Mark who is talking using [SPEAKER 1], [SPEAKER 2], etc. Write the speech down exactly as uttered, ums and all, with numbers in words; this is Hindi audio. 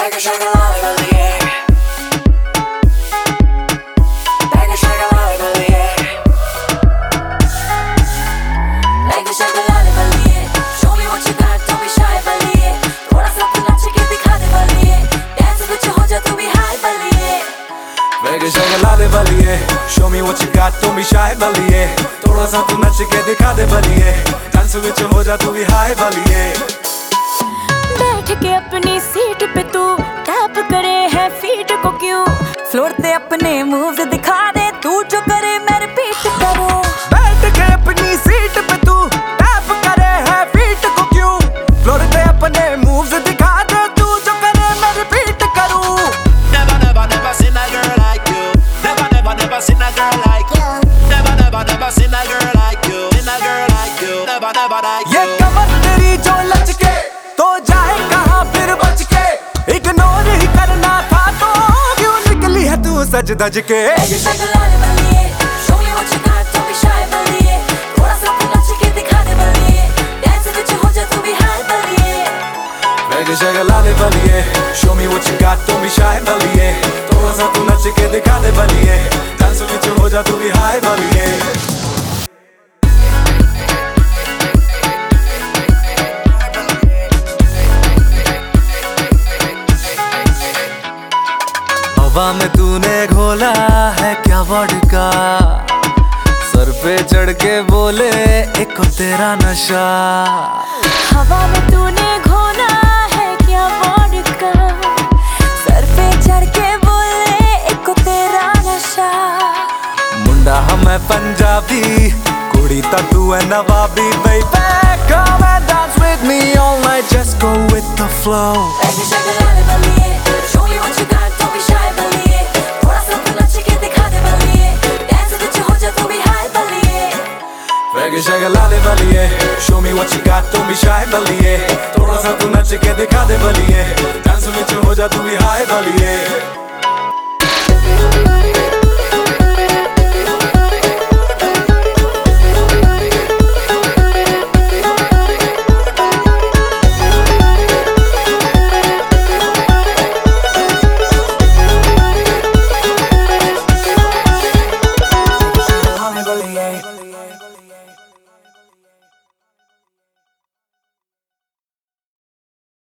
[SPEAKER 1] Like a sugar lolly, yeah. Like a sugar lolly, yeah. Like a sugar lolly, yeah. Show me what you got, don't be shy, बलिए. थोड़ा सा तो नाच के दिखा दे, बलिए. Dance with हो जा तू भी high, Baliye.
[SPEAKER 2] Like a sugar lolly, yeah. Show me what you got, don't be shy, बलिए. थोड़ा सा तो नाच के दिखा दे, बलिए. Dance with हो जा तू भी high, बलिए.
[SPEAKER 3] बैठ के अपनी सीट पे तू टैप करे है फीट को क्यों? फ्लोर पे अपने मूव्स दिखा दे, तू जो करे मैं रिपीट करूं.
[SPEAKER 2] बैठ के अपनी सीट पे तू टैप करे है फीट को क्यों? फ्लोर पे अपने मूव्स दिखा दे, तू जो करे मैं रिपीट करूं.
[SPEAKER 4] Never, never, never seen a girl like you. Never, never, never seen a girl like you. Never, never, never seen a girl like you. Seen a girl like you. Never, never like you.
[SPEAKER 2] ये कमर तेरी जो लचके तो जाए कहाँ फिर बच के. इग्नोर ही करना था तो क्यों निकली है तू सज धज के.
[SPEAKER 1] Like a sugar lolly, Baliye. Show me what you got, don't be shy, बलिए. थोड़ा सा तो नाच के दिखा दे, बलिए. Dance with हो जा तू भी high, Baliye.
[SPEAKER 2] Like a sugar lolly, Baliye. Show me what you got, don't be shy, बलिए. थोड़ा सा तू नच के दिखा दे, बलिए. डांस में हो जा तू भी हाय, बलिए. हवा में तूने घोला है क्या वोडका? सर पे चढ़ के बोले एक तेरा नशा.
[SPEAKER 3] हवा में तूने घोला है क्या वोडका? सर पे चढ़ के बोले एक तेरा नशा.
[SPEAKER 2] मुंडा हम है पंजाबी, कुड़ी ता तू है नवाबी. Baby, come and dance with me all night, just go with the flow.
[SPEAKER 1] Like a sugar lolly, Baliye. Show me what you got, don't be shy, बलिए. थोड़ा सा तो नाच के दिखा दे, बलिए. Dance with हो जा तू भी high, Baliye.
[SPEAKER 2] Like a sugar lolly, Baliye. Show me what you got, don't be shy, बलिए. थोड़ा सा तू नच के दिखा दे, बलिए. डांस में हो जा तू भी हाय, बलिए.